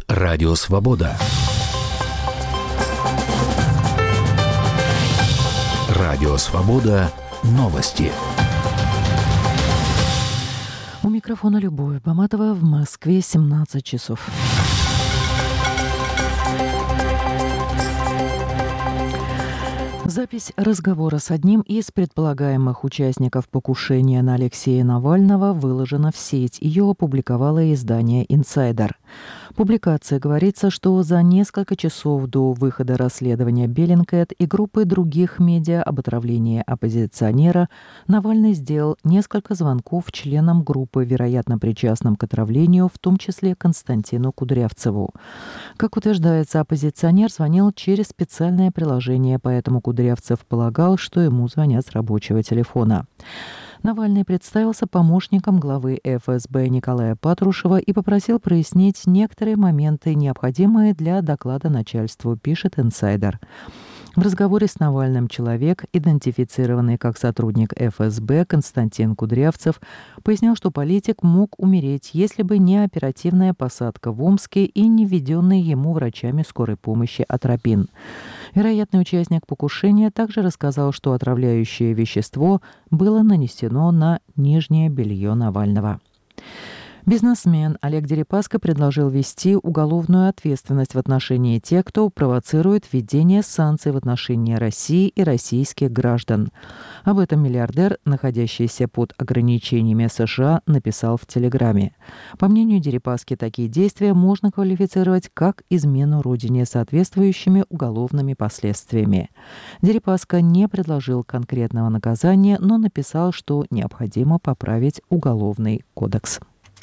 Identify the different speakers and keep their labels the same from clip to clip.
Speaker 1: Радио Свобода. Радио Свобода. Новости.
Speaker 2: У микрофона Любовь Баматова. В Москве 17 часов. Запись разговора с одним из предполагаемых участников покушения на Алексея Навального выложена в сеть. Ее опубликовало издание «Инсайдер». В публикации говорится, что за несколько часов до выхода расследования Bellingcat и группы других медиа об отравлении оппозиционера Навальный сделал несколько звонков членам группы, вероятно причастным к отравлению, в том числе Константину Кудрявцеву. Как утверждается, оппозиционер звонил через специальное приложение, поэтому Кудрявцев полагал, что ему звонят с рабочего телефона. Навальный представился помощником главы ФСБ Николая Патрушева и попросил прояснить некоторые моменты, необходимые для доклада начальству, пишет «Инсайдер». В разговоре с Навальным человек, идентифицированный как сотрудник ФСБ Константин Кудрявцев, пояснил, что политик мог умереть, если бы не оперативная посадка в Омске и не введенный ему врачами скорой помощи атропин. Вероятный участник покушения также рассказал, что отравляющее вещество было нанесено на нижнее белье Навального. Бизнесмен Олег Дерипаска предложил ввести уголовную ответственность в отношении тех, кто провоцирует введение санкций в отношении России и российских граждан. Об этом миллиардер, находящийся под ограничениями США, написал в Телеграме. По мнению Дерипаски, такие действия можно квалифицировать как измену родине с соответствующими уголовными последствиями. Дерипаска не предложил конкретного наказания, но написал, что необходимо поправить Уголовный кодекс.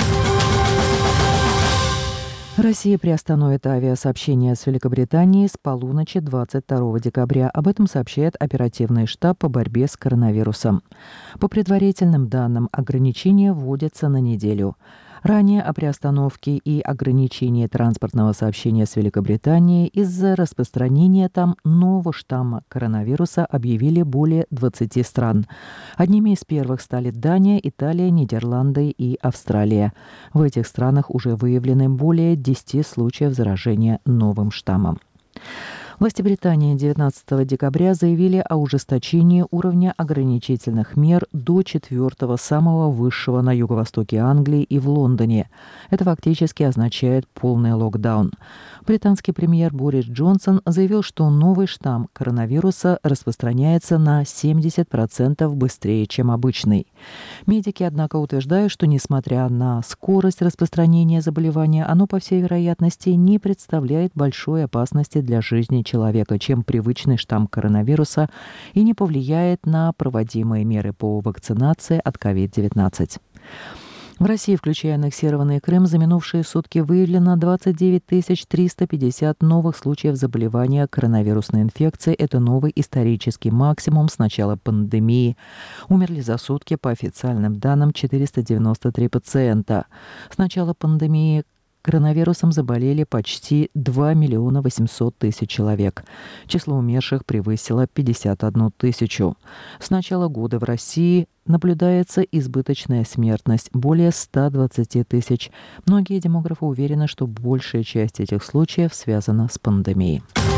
Speaker 2: Россия приостановит авиасообщение с Великобританией с полуночи 22 декабря. Об этом сообщает оперативный штаб по борьбе с коронавирусом. По предварительным данным, ограничения вводятся на неделю. Ранее о приостановке и ограничении транспортного сообщения с Великобританией из-за распространения там нового штамма коронавируса объявили более 20 стран. Одними из первых стали Дания, Италия, Нидерланды и Австралия. В этих странах уже выявлены более 10 случаев заражения новым штаммом. Власти Британии 19 декабря заявили о ужесточении уровня ограничительных мер до 4-го, самого высшего на юго-востоке Англии и в Лондоне. Это фактически означает полный локдаун. Британский премьер Борис Джонсон заявил, что новый штамм коронавируса распространяется на 70% быстрее, чем обычный. Медики, однако, утверждают, что, несмотря на скорость распространения заболевания, оно, по всей вероятности, не представляет большой опасности для жизни человека, чем привычный штамм коронавируса, и не повлияет на проводимые меры по вакцинации от COVID-19. В России, включая аннексированный Крым, за минувшие сутки выявлено 29 350 новых случаев заболевания коронавирусной инфекцией. Это новый исторический максимум с начала пандемии. Умерли за сутки, по официальным данным, 493 пациента. С начала пандемии коронавирусом заболели почти 2 800 000 человек. Число умерших превысило 51 тысячу. С начала года в России наблюдается избыточная смертность – более 120 тысяч. Многие демографы уверены, что большая часть этих случаев связана с пандемией.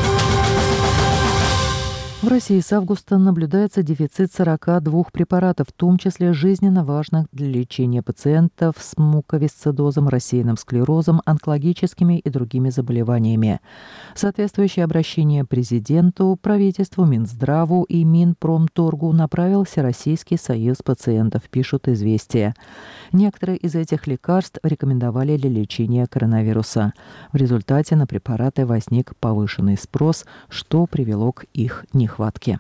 Speaker 2: В России с августа наблюдается дефицит 42 препаратов, в том числе жизненно важных для лечения пациентов с муковисцидозом, рассеянным склерозом, онкологическими и другими заболеваниями. Соответствующее обращение президенту, правительству, Минздраву и Минпромторгу направил Всероссийский союз пациентов, пишут «Известия». Некоторые из этих лекарств рекомендовали для лечения коронавируса. В результате на препараты возник повышенный спрос, что привело к их нехватке.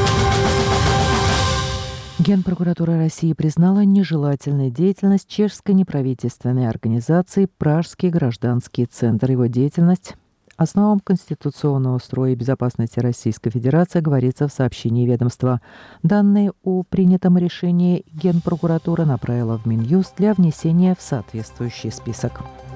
Speaker 2: Генпрокуратура России признала нежелательной деятельность чешской неправительственной организации «Пражский гражданский центр». Его деятельность основам конституционного строя и безопасности Российской Федерации говорится в сообщении ведомства. Данные о принятом решении Генпрокуратура направила в Минюст для внесения в соответствующий список.